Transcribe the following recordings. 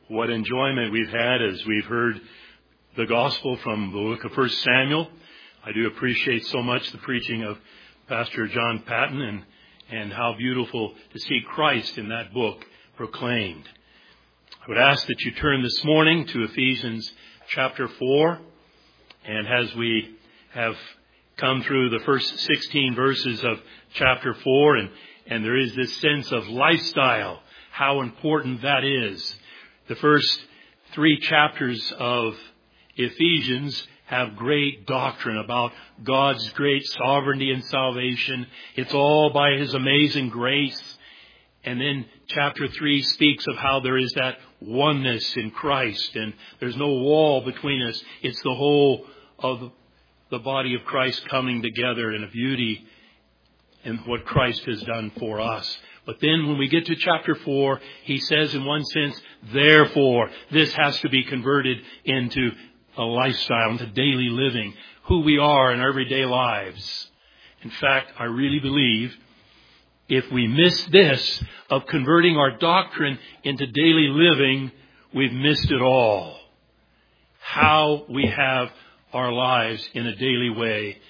What enjoyment we've had as we've heard the gospel from the book of 1 Samuel. I do appreciate so much the preaching of Pastor John Patton and how beautiful to see Christ in that book proclaimed. I would ask that you turn this morning to Ephesians chapter 4. And as we have come through the first 16 verses of chapter 4, and there is this sense of lifestyle, how important that is. The first 3 chapters of Ephesians have great doctrine about God's great sovereignty and salvation. It's all by His amazing grace. And then chapter 3 speaks of how there is that oneness in Christ, and there's no wall between us. It's the whole of the body of Christ coming together in a beauty in what Christ has done for us. But then when we get to chapter 4, he says in one sense, therefore, this has to be converted into a lifestyle, into daily living, who we are in our everyday lives. In fact, I really believe if we miss this of converting our doctrine into daily living, we've missed it all. How we have our lives in a daily way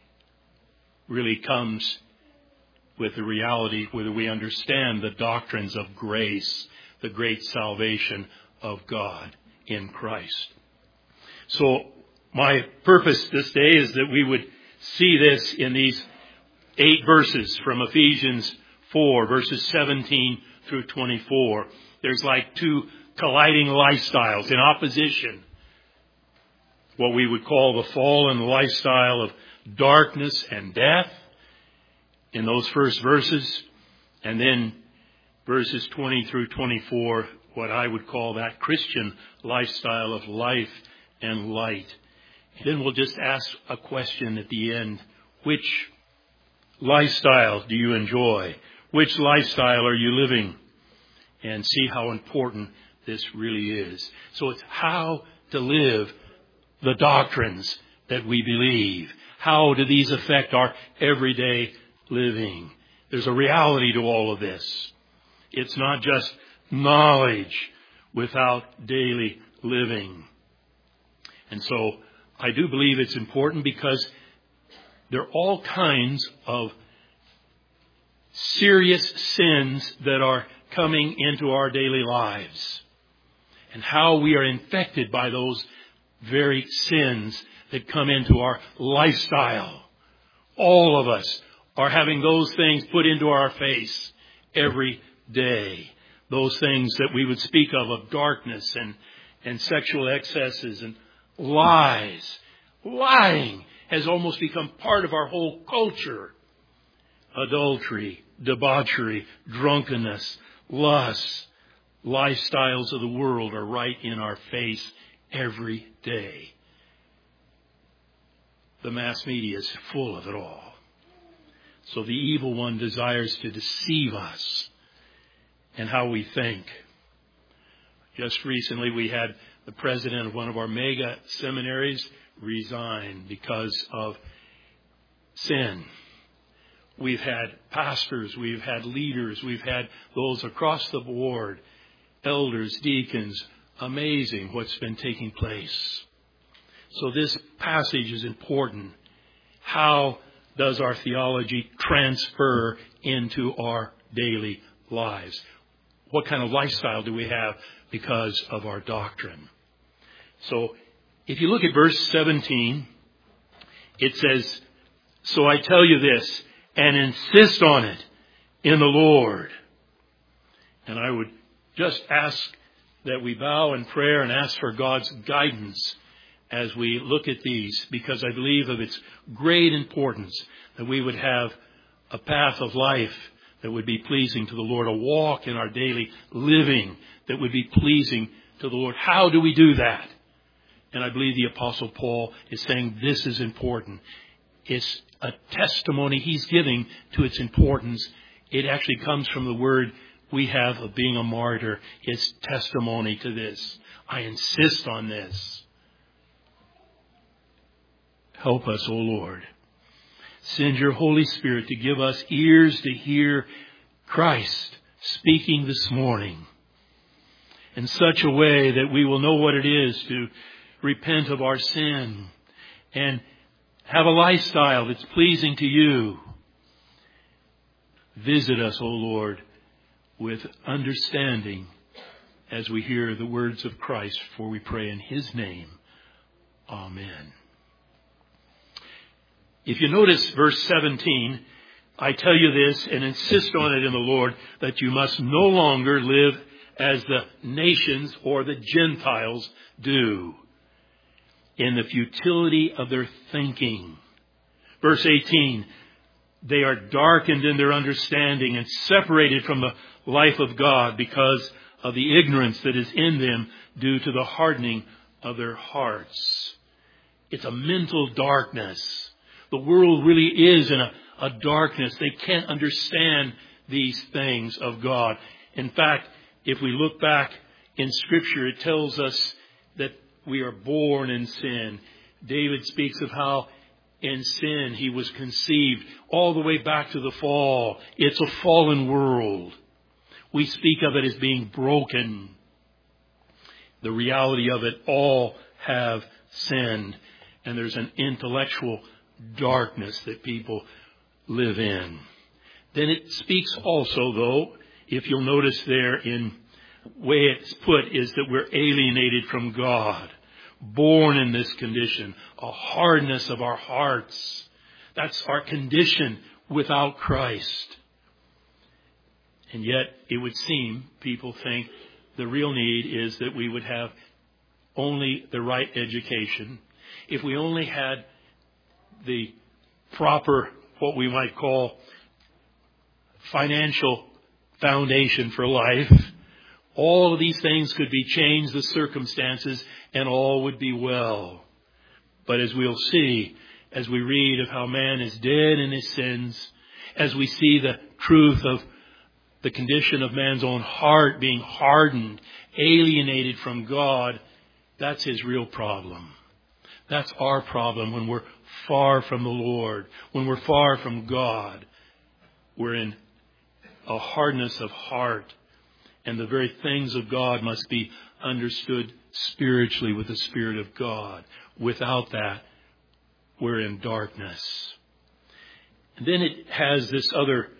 really comes with the reality whether we understand the doctrines of grace, the great salvation of God in Christ. So my purpose this day is that we would see this in these 8 verses from Ephesians 4, verses 17 through 24. There's like 2 colliding lifestyles in opposition. What we would call the fallen lifestyle of darkness and death in those first verses. And then verses 20 through 24, what I would call that Christian lifestyle of life and light. And then we'll just ask a question at the end. Which lifestyle do you enjoy? Which lifestyle are you living? And see how important this really is. So it's how to live the doctrines that we believe. How do these affect our everyday living? There's a reality to all of this. It's not just knowledge without daily living. And so I do believe it's important because there are all kinds of serious sins that are coming into our daily lives. And how we are infected by those very sins that come into our lifestyle. All of us are having those things put into our face every day. Those things that we would speak of darkness and sexual excesses and lies. Lying has almost become part of our whole culture. Adultery, debauchery, drunkenness, lust, lifestyles of the world are right in our face every day. The mass media is full of it all. So the evil one desires to deceive us in how we think. Just recently we had the president of one of our mega seminaries resign because of sin. We've had pastors, we've had leaders, we've had those across the board, elders, deacons. Amazing what's been taking place. So this passage is important. How does our theology transfer into our daily lives? What kind of lifestyle do we have because of our doctrine? So if you look at verse 17, it says, so I tell you this, and insist on it in the Lord. And I would just ask that we bow in prayer and ask for God's guidance as we look at these, because I believe of its great importance that we would have a path of life that would be pleasing to the Lord, a walk in our daily living that would be pleasing to the Lord. How do we do that? And I believe the Apostle Paul is saying this is important. It's a testimony he's giving to its importance. It actually comes from the word we have of being a martyr. It's testimony to this. I insist on this. Help us, O Lord. Send your Holy Spirit to give us ears to hear Christ speaking this morning. in such a way that we will know what it is to repent of our sin and have a lifestyle that's pleasing to you. Visit us, O Lord, with understanding as we hear the words of Christ, for we pray in His name. Amen. If you notice verse 17, I tell you this and insist on it in the Lord, that you must no longer live as the nations or the Gentiles do, in the futility of their thinking. Verse 18, they are darkened in their understanding and separated from the life of God because of the ignorance that is in them due to the hardening of their hearts. It's a mental darkness. The world really is in a darkness. They can't understand these things of God. In fact, if we look back in Scripture, it tells us that we are born in sin. David speaks of how in sin he was conceived all the way back to the fall. It's a fallen world. We speak of it as being broken. The reality of it, all have sinned. And there's an intellectual darkness that people live in. Then it speaks also, though, if you'll notice there in the way it's put, is that we're alienated from God. Born in this condition, a hardness of our hearts. That's our condition without Christ. And yet, it would seem, people think, the real need is that we would have only the right education. If we only had the proper, what we might call, financial foundation for life, all of these things could be changed, the circumstances, and all would be well. But as we'll see, as we read of how man is dead in his sins, as we see the truth of the condition of man's own heart being hardened, alienated from God, that's his real problem. That's our problem when we're far from the Lord, when we're far from God. We're in a hardness of heart, and the very things of God must be understood spiritually with the Spirit of God. Without that, we're in darkness. And then it has this other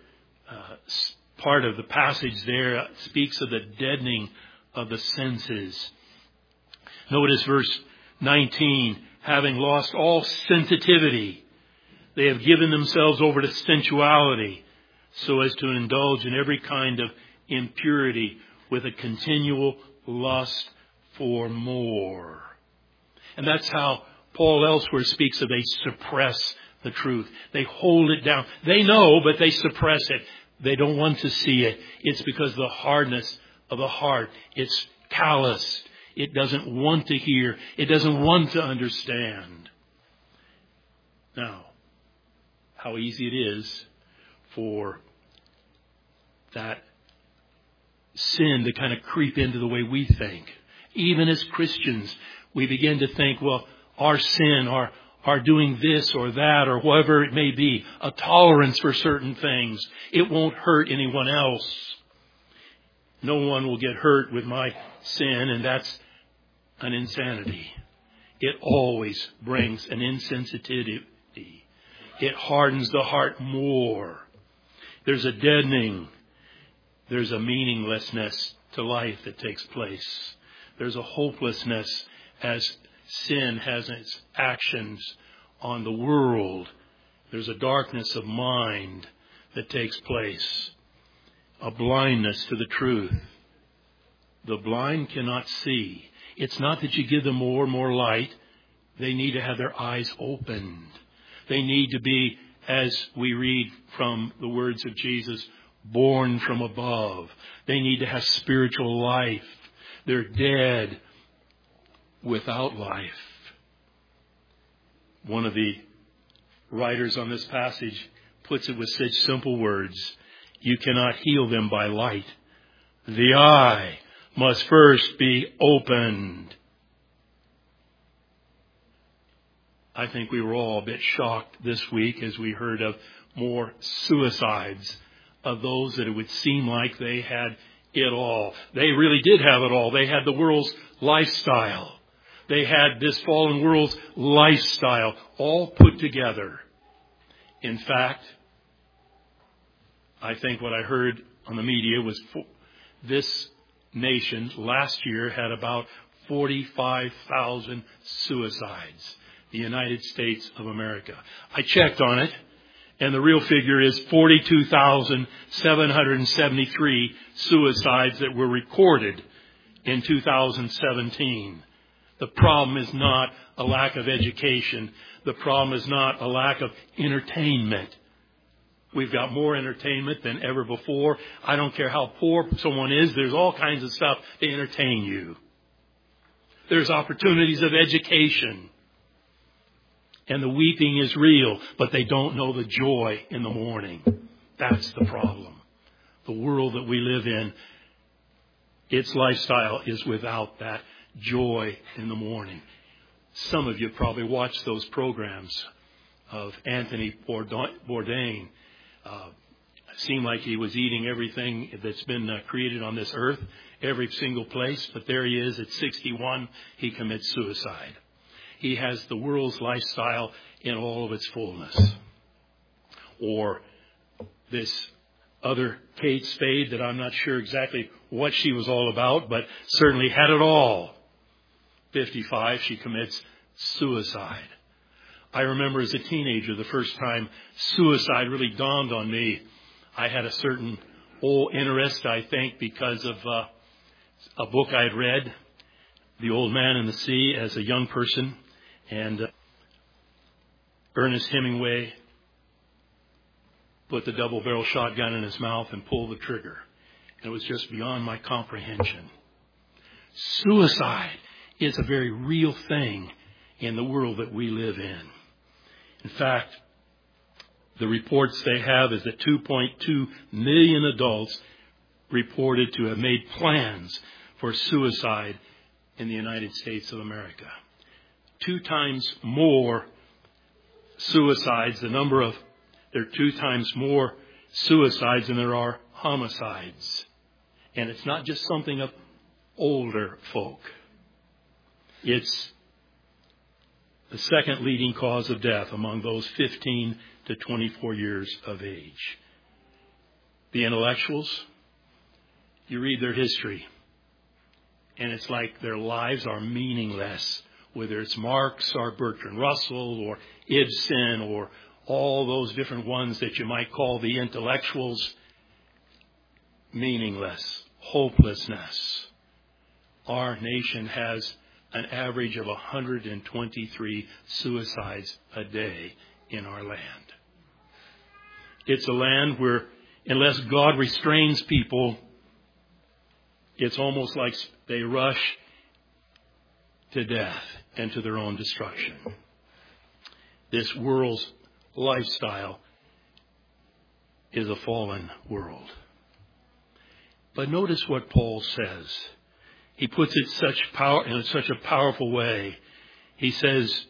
part of the passage there. It speaks of the deadening of the senses. Notice verse 19. Having lost all sensitivity, they have given themselves over to sensuality, so as to indulge in every kind of impurity with a continual lust for more. And that's how Paul elsewhere speaks of they suppress the truth. They hold it down. They know, but they suppress it. They don't want to see it. It's because of the hardness of the heart. It's calloused. It doesn't want to hear. It doesn't want to understand. Now, how easy it is for that sin to kind of creep into the way we think. Even as Christians, we begin to think, well, our sin, our doing this or that or whatever it may be, a tolerance for certain things, it won't hurt anyone else. No one will get hurt with my sin, and that's an insanity. It always brings an insensitivity. It hardens the heart more. There's a deadening. There's a meaninglessness to life that takes place. There's a hopelessness as sin has its actions on the world. There's a darkness of mind that takes place. A blindness to the truth. The blind cannot see. It's not that you give them more and more light. They need to have their eyes opened. They need to be, as we read from the words of Jesus, born from above. They need to have spiritual life. They're dead without life. One of the writers on this passage puts it with such simple words. You cannot heal them by light. The eye must first be opened. I think we were all a bit shocked this week as we heard of more suicides of those that it would seem like they had it all. They really did have it all. They had the world's lifestyle. They had this fallen world's lifestyle all put together. In fact, I think what I heard on the media was this nation last year had about 45,000 suicides. The United States of America. I checked on it, and the real figure is 42,773 suicides that were recorded in 2017. The problem is not a lack of education. The problem is not a lack of entertainment. We've got more entertainment than ever before. I don't care how poor someone is. There's all kinds of stuff to entertain you. There's opportunities of education. And the weeping is real, but they don't know the joy in the morning. That's the problem. The world that we live in, its lifestyle is without that joy in the morning. Some of you probably watched those programs of Anthony Bourdain. It seemed like he was eating everything that's been created on this earth, every single place. But there he is at 61. He commits suicide. He has the world's lifestyle in all of its fullness. Or this other Kate Spade that I'm not sure exactly what she was all about, but certainly had it all. 55, she commits suicide. I remember as a teenager, the first time suicide really dawned on me. I had a certain old interest, I think, because of a book I had read, The Old Man and the Sea, as a young person. And Ernest Hemingway put the double-barrel shotgun in his mouth and pulled the trigger. And it was just beyond my comprehension. Suicide is a very real thing in the world that we live in. In fact, the reports they have is that 2.2 million adults reported to have made plans for suicide in the United States of America. 2 times more suicides, there are 2 times more suicides than there are homicides. And it's not just something of older folk. It's the second leading cause of death among those 15 to 24 years of age. The intellectuals, you read their history, and it's like their lives are meaningless. Whether it's Marx or Bertrand Russell or Ibsen or all those different ones that you might call the intellectuals, meaningless, hopelessness. Our nation has an average of 123 suicides a day in our land. It's a land where, unless God restrains people, it's almost like they rush to death and to their own destruction. This world's lifestyle is a fallen world. But notice what Paul says. He puts it in such a powerful way. He says,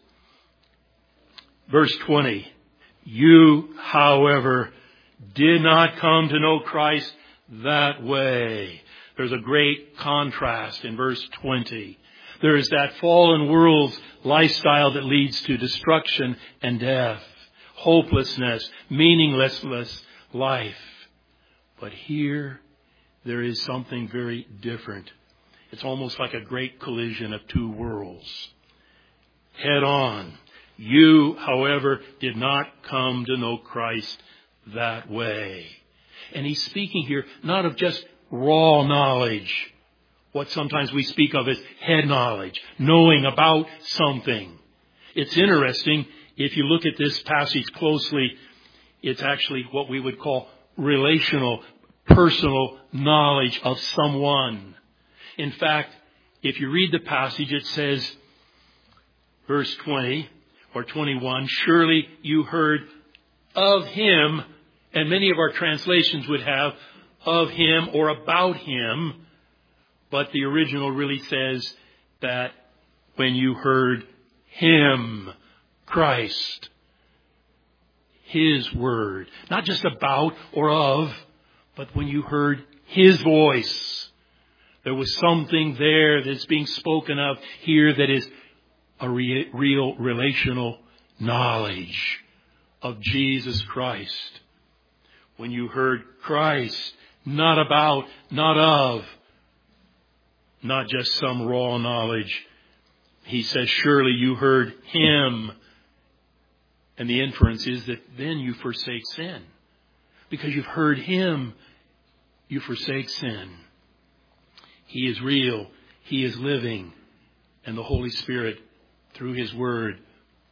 verse 20, you, however, did not come to know Christ that way. There's a great contrast in verse 20. There is that fallen world's lifestyle that leads to destruction and death, hopelessness, meaningless life. But here, there is something very different. It's almost like a great collision of 2 worlds. Head on. You, however, did not come to know Christ that way. And he's speaking here not of just raw knowledge, what sometimes we speak of as head knowledge, knowing about something. It's interesting, if you look at this passage closely, it's actually what we would call relational, personal knowledge of someone. In fact, if you read the passage, it says, verse 20 or 21, surely you heard of him, and many of our translations would have of him or about him, but the original really says that when you heard him, Christ, his word, not just about or of, but when you heard his voice. There was something there that's being spoken of here that is a real relational knowledge of Jesus Christ. When you heard Christ, not about, not of, not just some raw knowledge. He says, surely you heard Him. And the inference is that then you forsake sin. Because you've heard Him, you forsake sin. He is real. He is living. And the Holy Spirit, through His Word,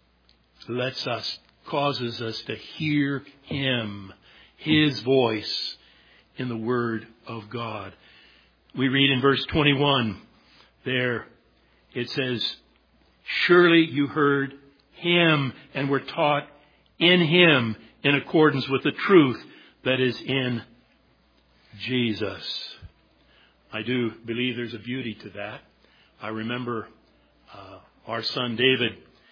causes us to hear Him, His voice in the Word of God. We read in verse 21 there, it says, surely you heard Him and were taught in Him in accordance with the truth that is in Jesus. I do believe there's a beauty to that. I remember our son David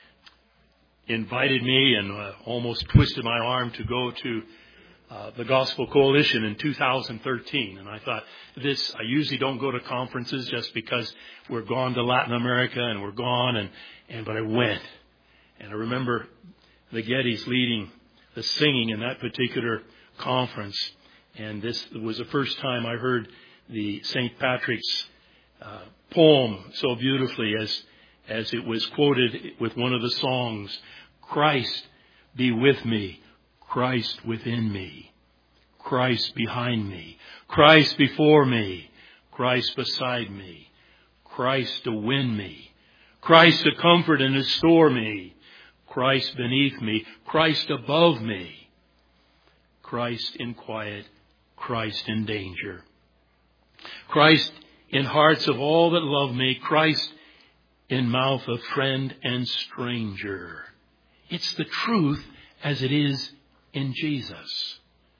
invited me and almost twisted my arm to go to the Gospel Coalition in 2013. And I thought, I usually don't go to conferences just because we're gone to Latin America and we're gone. But I went. And I remember the Gettys leading the singing in that particular conference. And this was the first time I heard the St. Patrick's poem so beautifully as it was quoted with one of the songs. Christ be with me, Christ within me, Christ behind me, Christ before me, Christ beside me, Christ to win me, Christ to comfort and restore me, Christ beneath me, Christ above me, Christ in quiet, Christ in danger, Christ in hearts of all that love me, Christ in mouth of friend and stranger. It's the truth as it is in Jesus.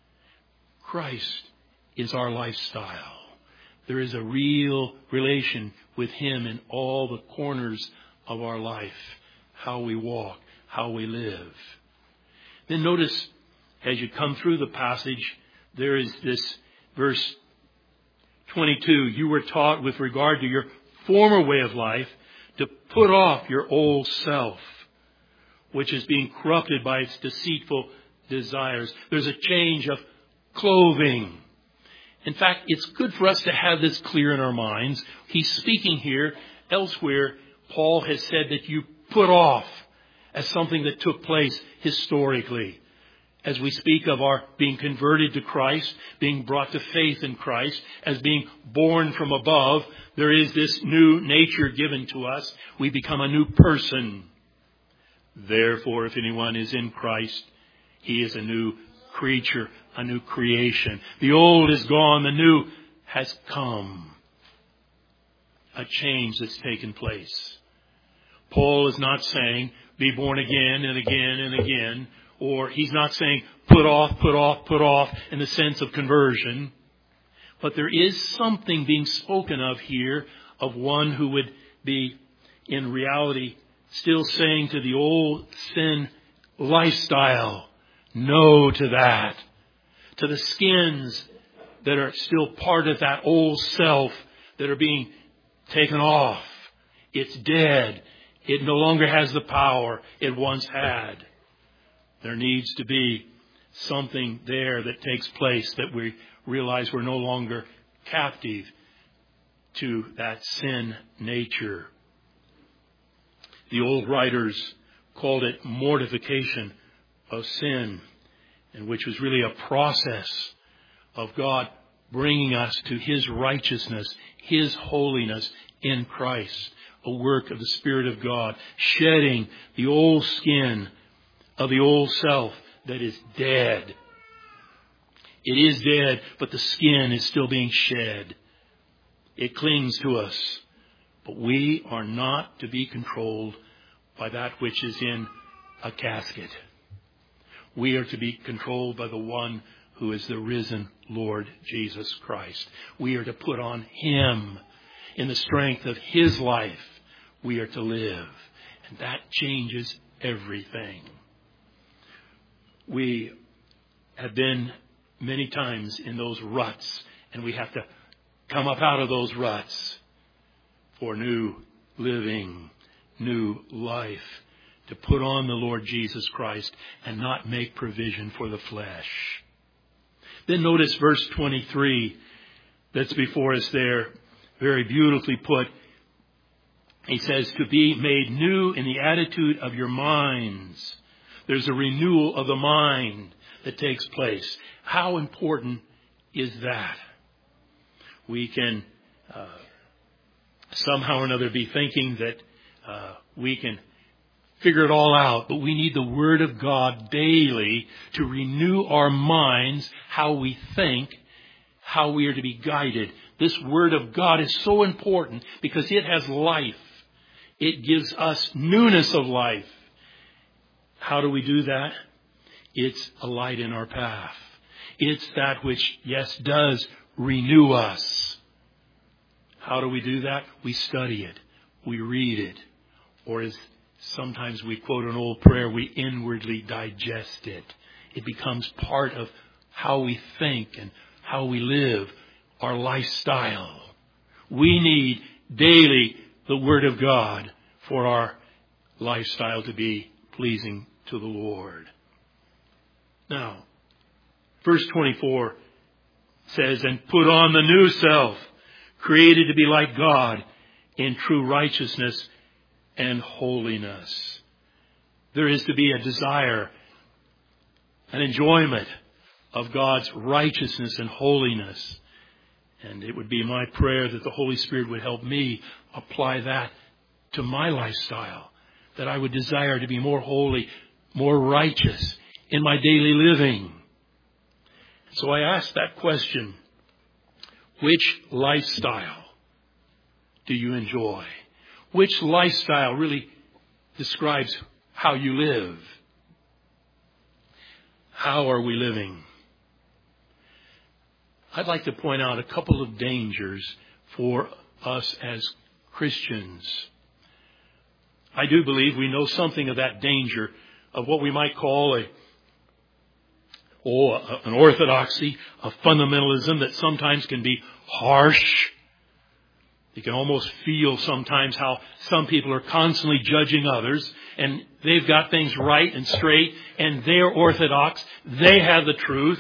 Christ is our lifestyle. There is a real relation with Him in all the corners of our life, how we walk, how we live. Then notice, as you come through the passage, there is this verse 22. You were taught with regard to your former way of life to put off your old self, which is being corrupted by its deceitful desires. There's a change of clothing. In fact, it's good for us to have this clear in our minds. He's speaking here. Elsewhere, Paul has said that you put off as something that took place historically. As we speak of our being converted to Christ, being brought to faith in Christ, as being born from above, there is this new nature given to us. We become a new person. Therefore, if anyone is in Christ, he is a new creature, a new creation. The old is gone, the new has come. A change that's taken place. Paul is not saying, be born again and again and again. Or he's not saying, put off in the sense of conversion. But there is something being spoken of here of one who would be, in reality, still saying to the old sin lifestyle, no to that. To the skins that are still part of that old self that are being taken off. It's dead. It no longer has the power it once had. There needs to be something there that takes place that we realize we're no longer captive to that sin nature. The old writers called it mortification of sin, and which was really a process of God bringing us to His righteousness, His holiness in Christ. A work of the Spirit of God, shedding the old skin of the old self that is dead. It is dead, but the skin is still being shed. It clings to us. But we are not to be controlled by that which is in a casket. We are to be controlled by the one who is the risen Lord Jesus Christ. We are to put on Him. In the strength of His life, we are to live. And that changes everything. We have been many times in those ruts, and we have to come up out of those ruts for new living, new life, to put on the Lord Jesus Christ and not make provision for the flesh. Then notice verse 23 that's before us there, very beautifully put. He says, to be made new in the attitude of your minds. There's a renewal of the mind that takes place. How important is that? We can somehow or another be thinking that we can figure it all out, but we need the Word of God daily to renew our minds, how we think, how we are to be guided. This Word of God is so important because it has life. It gives us newness of life. How do we do that? It's a light in our path. It's that which, yes, does renew us. How do we do that? We study it. We read it. Or as sometimes we quote an old prayer, we inwardly digest it. It becomes part of how we think and how we live, our lifestyle. We need daily the Word of God for our lifestyle to be pleasing to the Lord. Now, verse 24 says, and put on the new self, created to be like God in true righteousness and holiness. There is to be a desire, an enjoyment of God's righteousness and holiness. And it would be my prayer that the Holy Spirit would help me apply that to my lifestyle, that I would desire to be more holy, more righteous in my daily living. So I ask that question, which lifestyle do you enjoy? Which lifestyle really describes how you live? How are we living? I'd like to point out a couple of dangers for us as Christians. I do believe we know something of that danger of what we might call an orthodoxy, a fundamentalism that sometimes can be harsh. You can almost feel sometimes how some people are constantly judging others, and they've got things right and straight, and they're orthodox. They have the truth.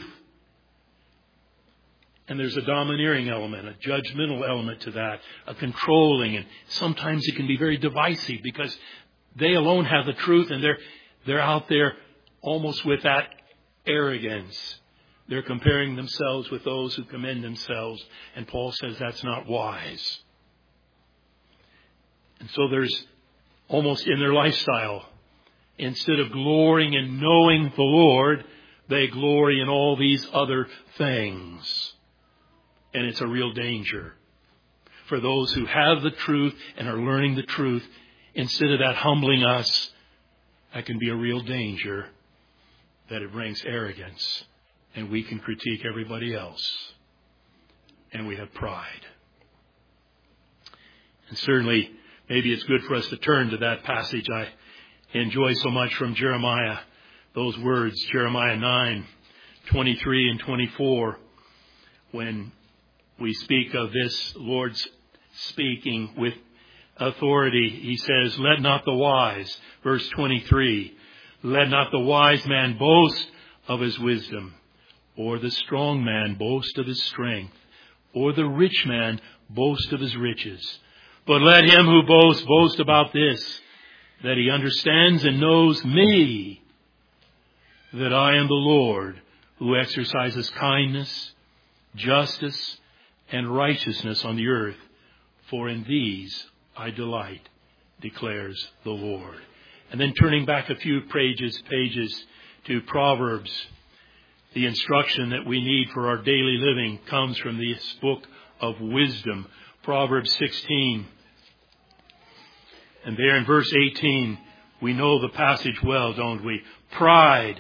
And there's a domineering element, a judgmental element to that, a controlling, and sometimes it can be very divisive because they alone have the truth, and they're out there almost with that arrogance. They're comparing themselves with those who commend themselves, and Paul says that's not wise. And so there's almost in their lifestyle, instead of glorying in knowing the Lord, they glory in all these other things. And it's a real danger for those who have the truth and are learning the truth. Instead of that humbling us, that can be a real danger, that it brings arrogance and we can critique everybody else. And we have pride. And certainly, maybe it's good for us to turn to that passage I enjoy so much from Jeremiah. Those words, Jeremiah 9:23 and 24, when we speak of this Lord's speaking with authority. He says, let not the wise, verse 23, let not the wise man boast of his wisdom, or the strong man boast of his strength, or the rich man boast of his riches. But let him who boasts boast about this, that he understands and knows me, that I am the Lord, who exercises kindness, justice, and righteousness on the earth, for in these I delight, declares the Lord. And then turning back a few pages to Proverbs, the instruction that we need for our daily living comes from this book of wisdom, Proverbs 16. And there in verse 18, we know the passage well, don't we? Pride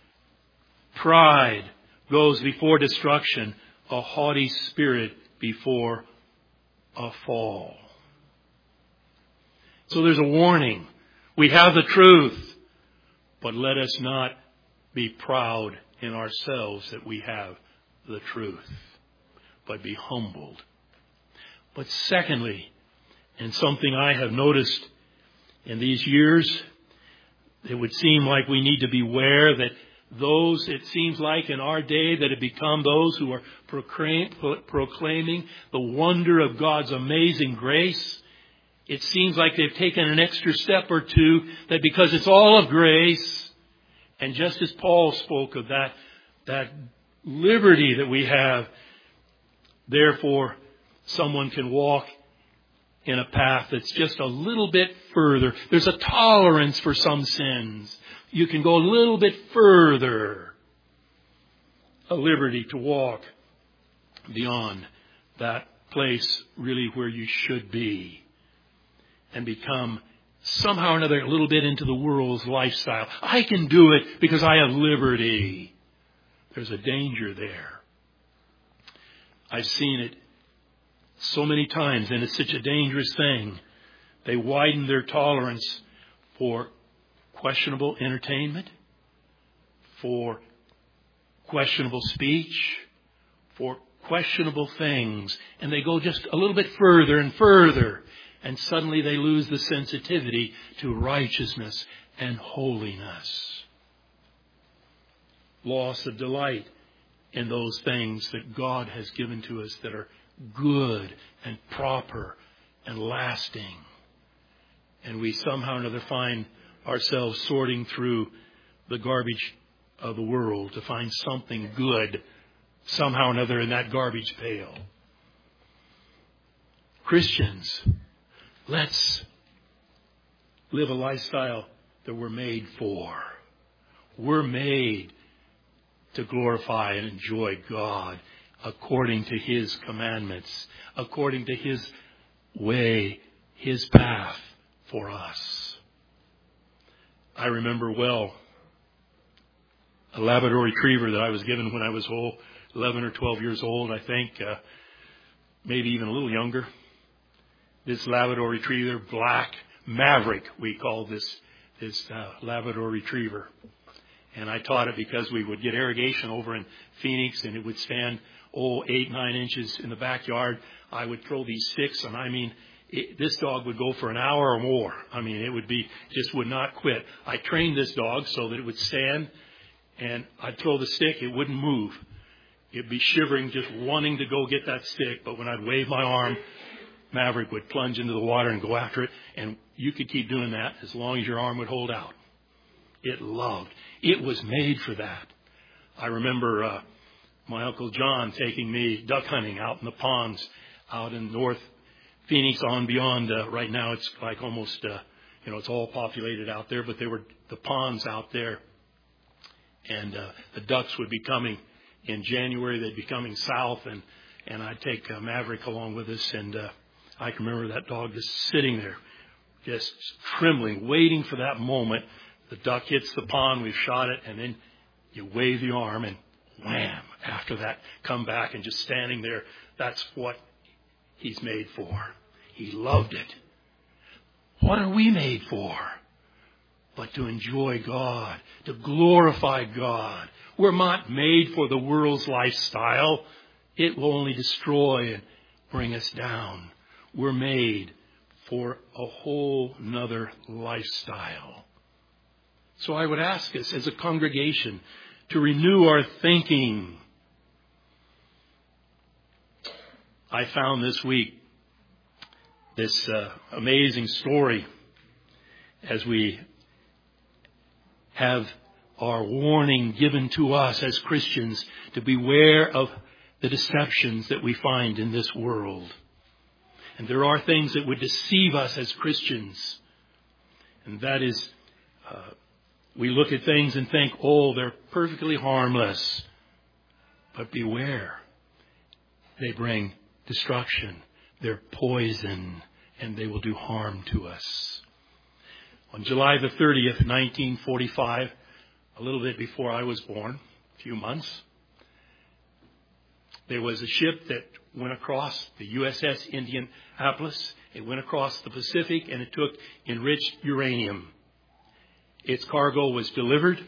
goes before destruction, a haughty spirit before a fall. So there's a warning. We have the truth, but let us not be proud in ourselves that we have the truth, but be humbled But secondly, and something I have noticed in these years, it would seem like we need to beware that those, it seems like in our day, that have become those who are proclaiming the wonder of God's amazing grace. It seems like they've taken an extra step or two, that because it's all of grace, and just as Paul spoke of that liberty that we have, therefore someone can walk in a path that's just a little bit further. There's a tolerance for some sins. You can go a little bit further. A liberty to walk beyond that place really where you should be and become somehow or another a little bit into the world's lifestyle. I can do it because I have liberty. There's a danger there. I've seen it so many times, and it's such a dangerous thing. They widen their tolerance for questionable entertainment, for questionable speech, for questionable things. And they go just a little bit further and further. And suddenly they lose the sensitivity to righteousness and holiness. Loss of delight in those things that God has given to us that are good and proper and lasting. And we somehow or another find ourselves sorting through the garbage of the world to find something good somehow or another in that garbage pail. Christians, let's live a lifestyle that we're made for. We're made to glorify and enjoy God according to His commandments, according to His way, His path for us. I remember well a Labrador Retriever that I was given when I was 11 or 12 years old, I think, maybe even a little younger. This Labrador Retriever, black Maverick, we call this Labrador Retriever. And I taught it because we would get irrigation over in Phoenix, and it would stand 8-9 inches in the backyard. I would throw these sticks, and this dog would go for an hour or more. It would just would not quit. I trained this dog so that it would stand, and I'd throw the stick, it wouldn't move. It'd be shivering, just wanting to go get that stick. But when I'd wave my arm, Maverick would plunge into the water and go after it. And you could keep doing that as long as your arm would hold out. It loved. It was made for that. I remember my Uncle John taking me duck hunting out in the ponds out in North Phoenix on beyond. Right now it's like almost, it's all populated out there. But there were the ponds out there. And the ducks would be coming in January. They'd be coming south. And I'd take Maverick along with us. And I can remember that dog just sitting there, just trembling, waiting for that moment. The duck hits the pond, we've shot it, and then you wave the arm and wham, after that, come back and just standing there. That's what he's made for. He loved it. What are we made for? But to enjoy God, to glorify God. We're not made for the world's lifestyle. It will only destroy and bring us down. We're made for a whole nother lifestyle. So I would ask us as a congregation to renew our thinking. I found this week this amazing story as we have our warning given to us as Christians to beware of the deceptions that we find in this world. And there are things that would deceive us as Christians. And that is, we look at things and think, they're perfectly harmless. But beware. They bring destruction. They're poison. And they will do harm to us. On July the 30th, 1945, a little bit before I was born, a few months, there was a ship that went across the USS Indianapolis. It went across the Pacific, and it took enriched uranium. Its cargo was delivered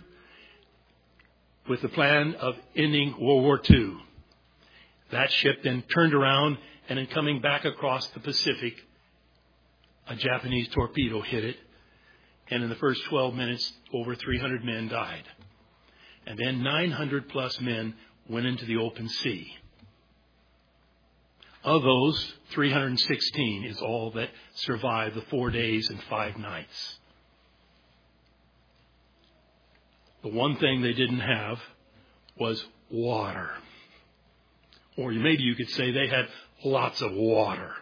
with the plan of ending World War II. That ship then turned around And in coming back across the Pacific, a Japanese torpedo hit it. And in the first 12 minutes, over 300 men died. And then 900 plus men went into the open sea. Of those, 316 is all that survived the 4 days and 5 nights. The one thing they didn't have was water. Or maybe you could say they had lots of water.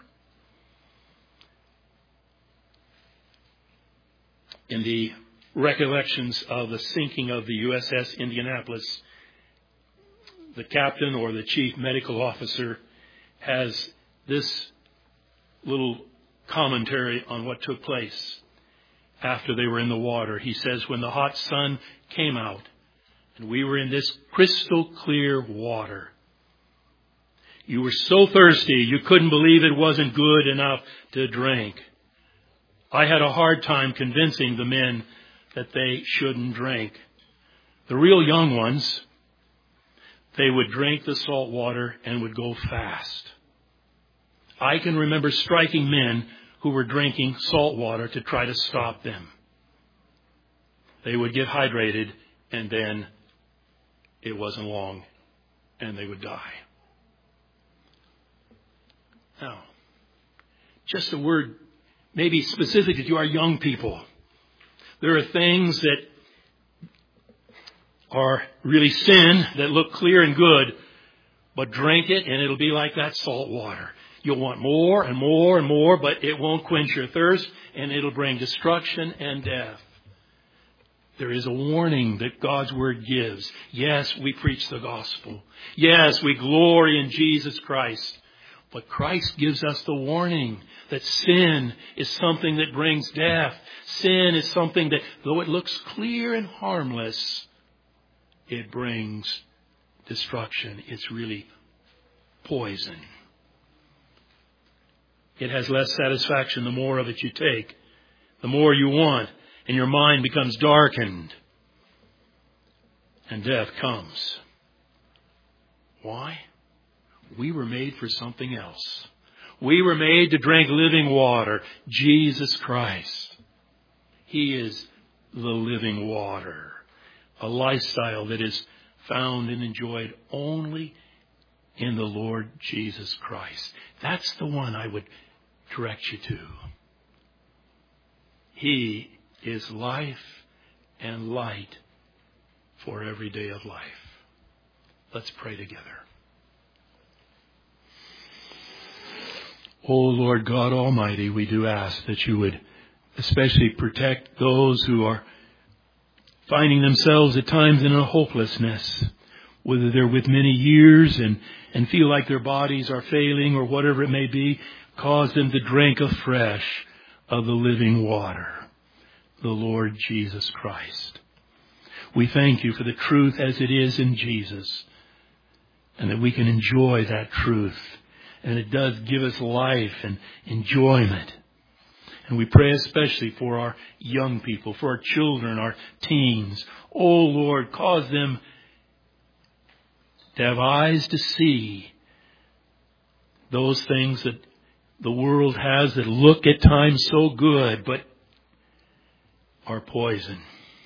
In the recollections of the sinking of the USS Indianapolis, the captain or the chief medical officer has this little commentary on what took place after they were in the water. He says, when the hot sun came out and we were in this crystal clear water, you were so thirsty you couldn't believe it wasn't good enough to drink. I had a hard time convincing the men that they shouldn't drink. The real young ones, they would drink the salt water and would go fast. I can remember striking men who were drinking salt water to try to stop them. They would get hydrated and then it wasn't long and they would die. Now, just a word maybe specifically to our young people. There are things that are really sin that look clear and good, but drink it and it'll be like that salt water. You'll want more and more and more, but it won't quench your thirst and it'll bring destruction and death. There is a warning that God's Word gives. Yes, we preach the gospel. Yes, we glory in Jesus Christ. But Christ gives us the warning that sin is something that brings death. Sin is something that, though it looks clear and harmless, it brings destruction. It's really poison. It has less satisfaction the more of it you take, the more you want, and your mind becomes darkened, and death comes. Why? We were made for something else. We were made to drink living water, Jesus Christ. He is the living water, a lifestyle that is found and enjoyed only in the Lord Jesus Christ. That's the one I would direct you to. He is life and light for every day of life. Let's pray together. O Lord God Almighty, we do ask that you would especially protect those who are finding themselves at times in a hopelessness, whether they're with many years and feel like their bodies are failing or whatever it may be. Cause them to drink afresh of the living water, the Lord Jesus Christ. We thank you for the truth as it is in Jesus, and that we can enjoy that truth. And it does give us life and enjoyment. And we pray especially for our young people, for our children, our teens. Oh Lord, cause them to have eyes to see those things that the world has that look at times so good, but are poison.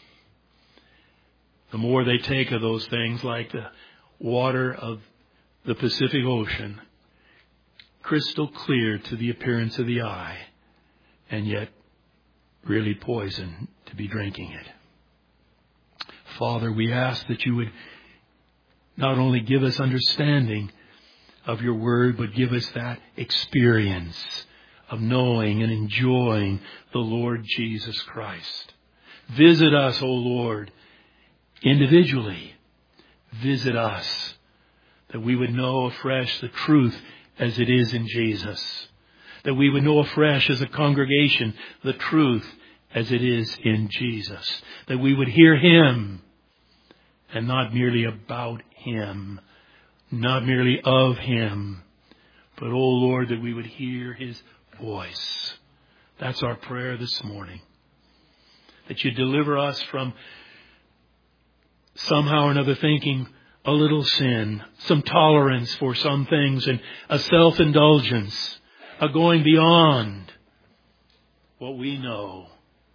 The more they take of those things, like the water of the Pacific Ocean, crystal clear to the appearance of the eye, and yet really poison to be drinking it. Father, we ask that you would not only give us understanding of your word, but give us that experience of knowing and enjoying the Lord Jesus Christ. Visit us, O Lord, individually. Visit us, that we would know afresh the truth as it is in Jesus. That we would know afresh as a congregation the truth as it is in Jesus. That we would hear Him and not merely about Him, not merely of Him, but, oh Lord, that we would hear His voice. That's our prayer this morning. That you deliver us from somehow or another thinking, a little sin, some tolerance for some things, and a self-indulgence, a going beyond what we know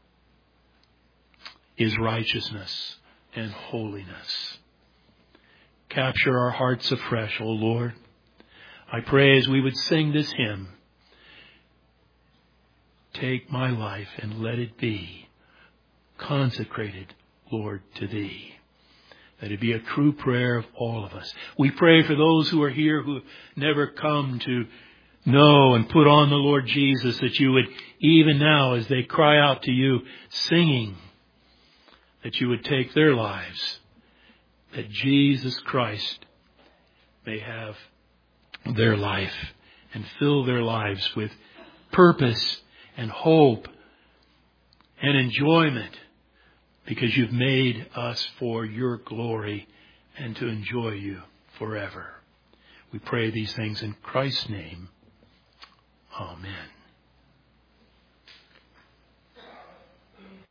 is righteousness and holiness. Capture our hearts afresh, O Lord. I pray as we would sing this hymn, take my life and let it be consecrated, Lord, to Thee. That it be a true prayer of all of us. We pray for those who are here who have never come to know and put on the Lord Jesus, that you would, even now as they cry out to you, singing, that you would take their lives, that Jesus Christ may have their life and fill their lives with purpose and hope and enjoyment, because you've made us for your glory and to enjoy you forever. We pray these things in Christ's name. Amen.